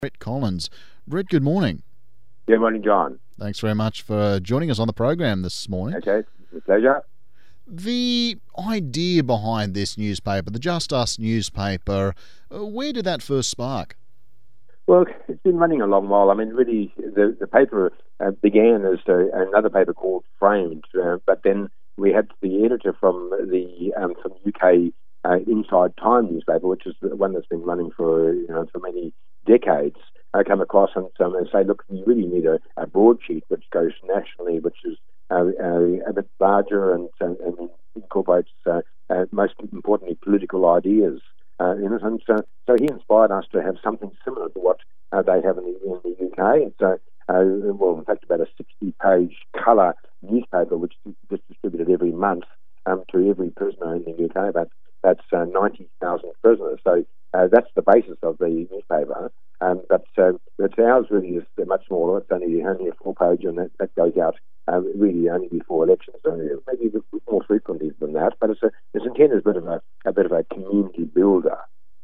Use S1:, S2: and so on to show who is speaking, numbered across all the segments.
S1: Brett Collins. Brett, good morning.
S2: Good morning, John.
S1: Thanks very much for joining us on the program this morning.
S2: Okay, with pleasure.
S1: The idea behind this newspaper, the Just Us newspaper, where did that first spark?
S2: Well, it's been running a long while. I mean, really, the paper began as another paper called Framed, but then we had the editor from the UK Inside Time newspaper, which is the one that's been running for many decades. I come across and say, look, we really need a broadsheet which goes nationally, which is a bit larger and incorporates, most importantly, political ideas in it. And so he inspired us to have something similar to what they have in the UK. It's in fact, about a 60-page colour newspaper which is distributed every month to every prisoner in the UK. That's 90,000 prisoners. So that's the basis of the newspaper. But ours really is much smaller. It's only a 4-page, and that goes out really only before elections, so maybe a bit more frequently than that. But it's intended as a bit of a community builder.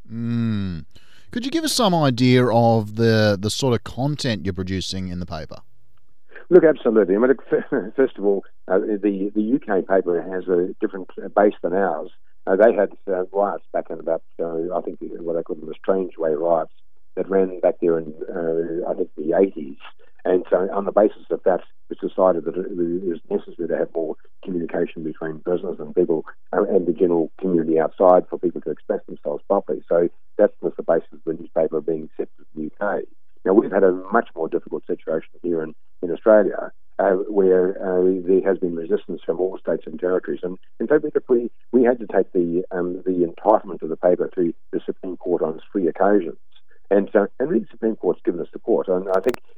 S1: Could you give us some idea of the sort of content you're producing in the paper?
S2: Look, absolutely. I mean, first of all, the UK paper has a different base than ours. They had riots back in about, I think, what they call them the Strange Way riots that ran back there in, I think, the 80s. And so on the basis of that, it's decided that it was necessary to have more communication between prisoners and people and the general community outside for people to express themselves properly. So that was the basis of the newspaper being accepted in the UK. Now, we've had a much more difficult situation here in Australia, where there has been resistance from all states and territories. And in fact, we had to take the entitlement of the paper to the Supreme Court on 3 occasions. And really, the Supreme Court's given us support. And I think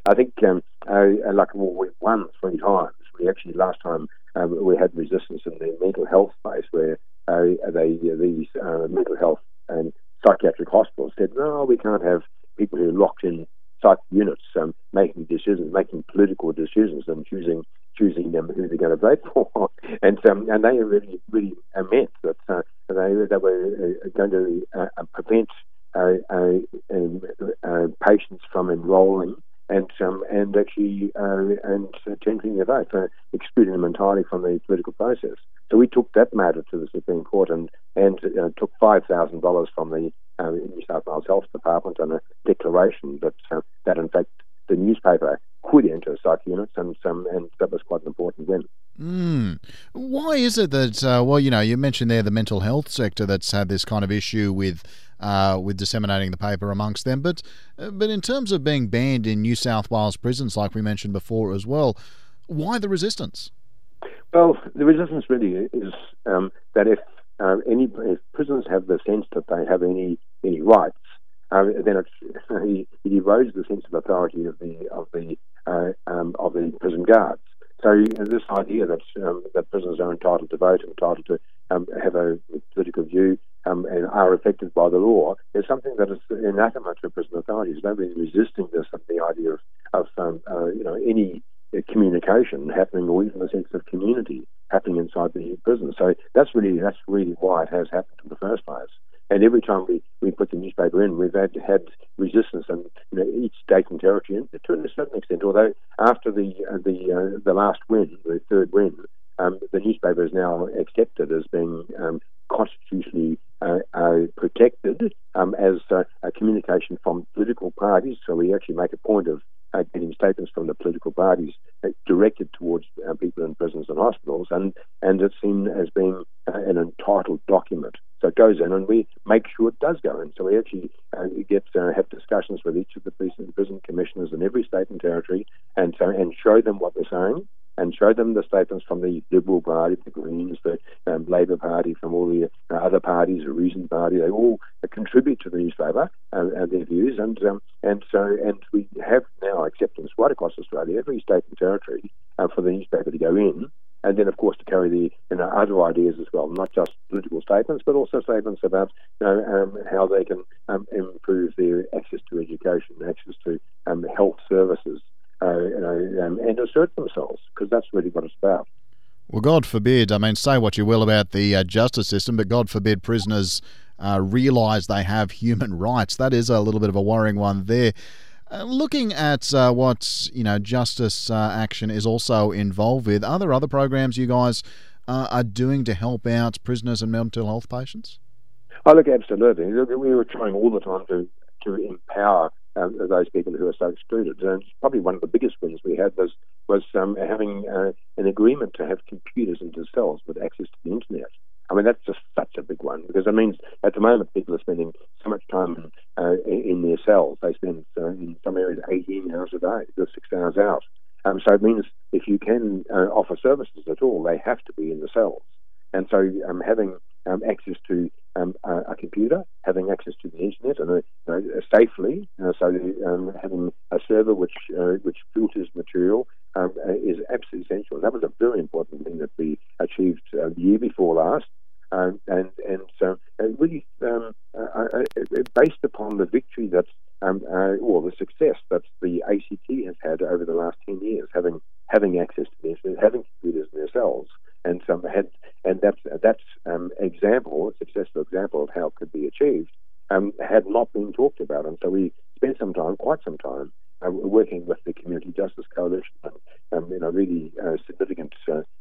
S2: we've won 3 times. We actually last time we had resistance in the mental health space, where these mental health and psychiatric hospitals said, no, we can't have people who are locked in psych units making decisions, making political decisions, and choosing who they're going to vote for. And they really meant that they were going to prevent patients from enrolling and changing their vote, excluding them entirely from the political process. So we took that matter to the Supreme Court and took $5,000 from the New South Wales Health Department on a declaration that in fact the newspaper could enter psych units, and that was quite an important win.
S1: Why is it that, you mentioned there the mental health sector that's had this kind of issue with disseminating the paper amongst them, but in terms of being banned in New South Wales prisons, like we mentioned before as well, why the resistance? Well,
S2: the resistance really is that if prisoners have the sense that they have any rights, then it erodes the sense of authority of the prison guards. So this idea that prisoners are entitled to vote, entitled to have a political view, and are affected by the law is something that is anathema to prison authorities. Nobody's resisting this, the idea of any communication happening, or even a sense of community happening inside the prison. So that's really why it has happened in the first place. And every time we put the newspaper in, we've had resistance, and each state and territory, to a certain extent. Although after the last win, the third win, the newspaper is now accepted as being constitutionally protected as a communication from political parties. So we actually make a point of getting statements from the political parties directed towards people in prisons and hospitals, and it's seen as being an entitled document. So it goes in, and we make sure it does go in. So we actually have discussions with each of the prison commissioners in every state and territory, and show them what they're saying, and show them the statements from the Liberal Party, the Greens, the Labor Party, from all the other parties, the Reason Party. They all contribute to the newspaper and their views, and we have now acceptance right across Australia, every state and territory, for the newspaper to go in, and then of course to carry the other ideas as well, not just political statements, but also statements about how they can improve their access to education, access to health services. And assert themselves, because that's really what it's about.
S1: Well, God forbid, say what you will about the justice system, but God forbid prisoners realise they have human rights. That is a little bit of a worrying one there. Looking at what Justice Action is also involved with, are there other programs you guys are doing to help out prisoners and mental health patients?
S2: Oh, look, absolutely. We were trying all the time to empower those people who are so excluded. And probably one of the biggest wins we had was having an agreement to have computers into cells with access to the internet. I mean, that's just such a big one, because it means at the moment people are spending so much time in their cells. They spend in some areas 18 hours a day, just 6 hours out. So it means if you can offer services at all, they have to be in the cells. And so having access to a computer, having access to the internet, and safely, having a server which filters material is absolutely essential. And that was a very important thing that we achieved the year before last. So really based upon the victory that or the success that the ACT has had over the last 10 years, having access to the internet, having computers in their cells, and that's example, a successful example of how it could be achieved, had not been talked about. And so we spent quite some time, working with the Community Justice Coalition and really significant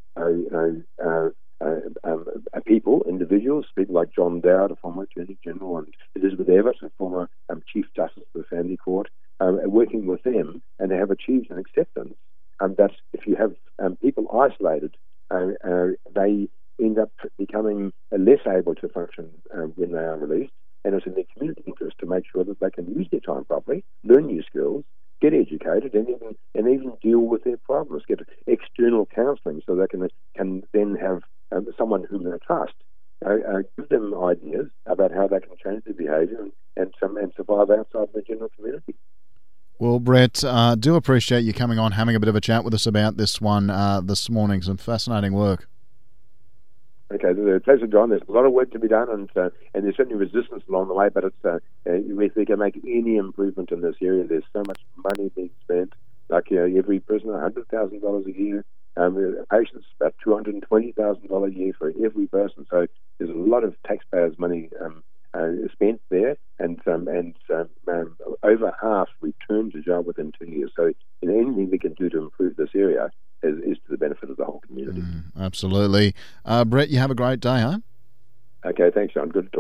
S2: individuals, people like John Dowd, a former Attorney General, and Elizabeth Evatt, a former Chief Justice of the Family Court, working with them, and they have achieved an acceptance that if you have people isolated, they end up becoming less able to function when they are released, and it's in their community interest to make sure that they can use their time properly, learn new skills, get educated, and even deal with their problems, get external counselling so they can then have someone whom they trust give them ideas about how they can change their behaviour and survive outside the general community.
S1: Well, Brett, do appreciate you coming on, having a bit of a chat with us about this one this morning. Some fascinating work.
S2: Okay, it's a pleasure, John. There's a lot of work to be done, and there's certainly resistance along the way, but it's if we can make any improvement in this area, there's so much money being spent. Like every prisoner, $100,000 a year. Patients, about $220,000 a year for every person. So there's a lot of taxpayers' money spent there, and over half return to jail within 2 years. So anything we can do to improve this area is to the benefit of the whole community.
S1: Absolutely. Brett, you have a great day, huh?
S2: Okay, thanks, John. Good to talk.